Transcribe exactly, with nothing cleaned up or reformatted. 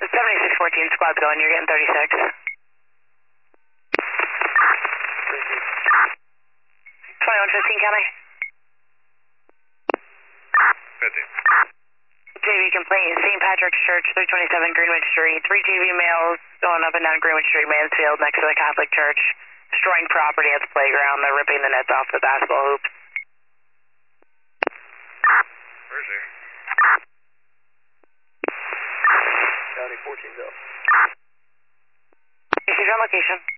seventy-six fourteen squad's going, you're getting thirty-six. twenty-one fifteen, County. fifteen. J V complaint, Saint Patrick's Church, three twenty-seven Greenwood Street. Three J V males going up and down Greenwood Street, Mansfield, next to the Catholic Church, destroying property at the playground. They're ripping the nets off the basketball hoops. Where's he? County fourteen, go. This is your location.